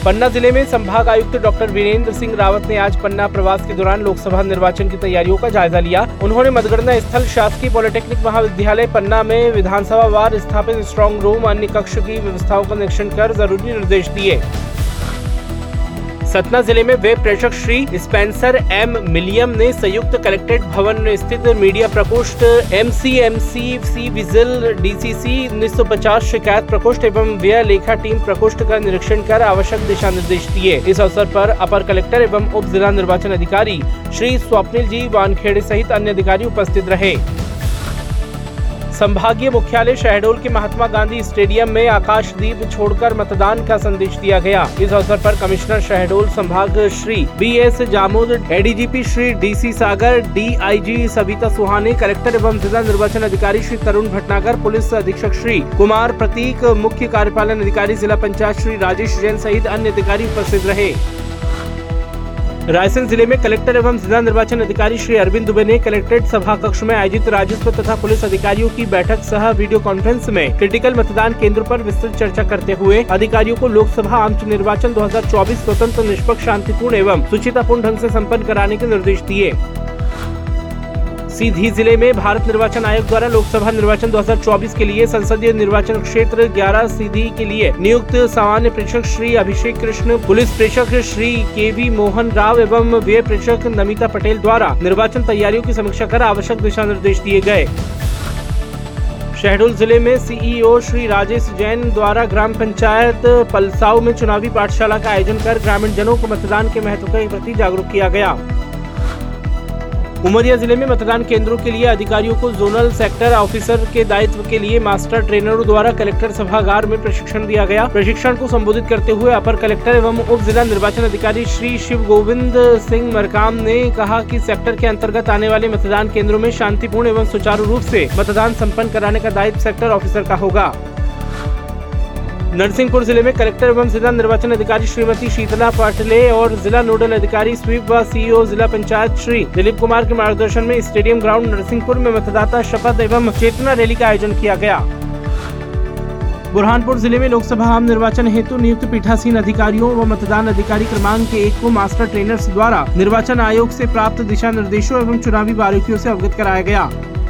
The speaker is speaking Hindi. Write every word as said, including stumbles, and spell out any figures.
पन्ना जिले में संभाग आयुक्त डॉक्टर वीरेंद्र सिंह रावत ने आज पन्ना प्रवास के दौरान लोकसभा निर्वाचन की तैयारियों का जायजा लिया। उन्होंने मतगणना स्थल शासकीय पॉलिटेक्निक महाविद्यालय पन्ना में विधानसभा वार स्थापित स्ट्रांग रूम अन्य कक्ष की व्यवस्थाओं का निरीक्षण कर जरूरी निर्देश दिए। सतना जिले में वेब प्रेक्षक श्री स्पेंसर एम मिलियम ने संयुक्त कलेक्ट्रेट भवन स्थित मीडिया प्रकोष्ठ M C M C C vigil D C C उन्नीस सौ पचास शिकायत प्रकोष्ठ एवं व्यय लेखा टीम प्रकोष्ठ का निरीक्षण कर आवश्यक दिशा निर्देश दिए। इस अवसर पर अपर कलेक्टर एवं उप जिला निर्वाचन अधिकारी श्री स्वप्निल जी वानखेड़े सहित अन्य अधिकारी उपस्थित रहे। संभागीय मुख्यालय शहडोल के महात्मा गांधी स्टेडियम में आकाशदीप छोड़कर मतदान का संदेश दिया गया। इस अवसर पर कमिश्नर शहडोल संभाग Shri B S Jamod, A D G P Shri D C Sagar, D I G Savita Suhane, collector एवं जिला निर्वाचन अधिकारी श्री तरुण भटनागर, पुलिस अधीक्षक श्री कुमार प्रतीक, मुख्य कार्यपालन अधिकारी जिला पंचायत श्री राजेश जैन सहित अन्य अधिकारी उपस्थित रहे। रायसेन जिले में कलेक्टर एवं जिला निर्वाचन अधिकारी श्री अरविंद दुबे ने कलेक्ट्रेट सभा कक्ष में आयोजित राजस्व तथा पुलिस अधिकारियों की बैठक सह वीडियो कॉन्फ्रेंस में क्रिटिकल मतदान केंद्र पर विस्तृत चर्चा करते हुए अधिकारियों को लोकसभा आम निर्वाचन दो हजार चौबीस स्वतंत्र, निष्पक्ष, शांतिपूर्ण एवं सुचितापूर्ण ढंग से संपन्न कराने के निर्देश दिए। सीधी जिले में भारत निर्वाचन आयोग द्वारा लोकसभा निर्वाचन दो हजार चौबीस के लिए संसदीय निर्वाचन क्षेत्र ग्यारह सीधी के लिए नियुक्त सामान्य प्रेक्षक श्री अभिषेक कृष्ण, पुलिस प्रेक्षक श्री के वी मोहन राव एवं व्यय प्रेक्षक नमिता पटेल द्वारा निर्वाचन तैयारियों की समीक्षा कर आवश्यक दिशा निर्देश दिए गए। शहडोल जिले में सी ई ओ श्री राजेश जैन द्वारा ग्राम पंचायत पलसाव में चुनावी पाठशाला का आयोजन कर ग्रामीण जनों को मतदान के महत्व के प्रति जागरूक किया गया। उमरिया जिले में मतदान केंद्रों के लिए अधिकारियों को जोनल सेक्टर ऑफिसर के दायित्व के लिए मास्टर ट्रेनरों द्वारा कलेक्टर सभागार में प्रशिक्षण दिया गया। प्रशिक्षण को संबोधित करते हुए अपर कलेक्टर एवं उप जिला निर्वाचन अधिकारी श्री शिव गोविंद सिंह मरकाम ने कहा कि सेक्टर के अंतर्गत आने वाले मतदान केंद्रों में शांतिपूर्ण एवं सुचारू रूप से मतदान संपन्न कराने का दायित्व सेक्टर ऑफिसर का होगा। नरसिंहपुर जिले में कलेक्टर एवं जिला निर्वाचन अधिकारी श्रीमती शीतला पाटले और जिला नोडल अधिकारी स्वीप व सी ई ओ जिला पंचायत श्री दिलीप कुमार के मार्गदर्शन में स्टेडियम ग्राउंड नरसिंहपुर में मतदाता शपथ एवं चेतना रैली का आयोजन किया गया। बुरहानपुर जिले में लोकसभा आम निर्वाचन हेतु नियुक्त पीठासीन अधिकारियों व मतदान अधिकारी क्रमांक एक को मास्टर ट्रेनर्स द्वारा निर्वाचन आयोग से प्राप्त दिशा निर्देशों एवं चुनावी बारीकियों से अवगत कराया गया।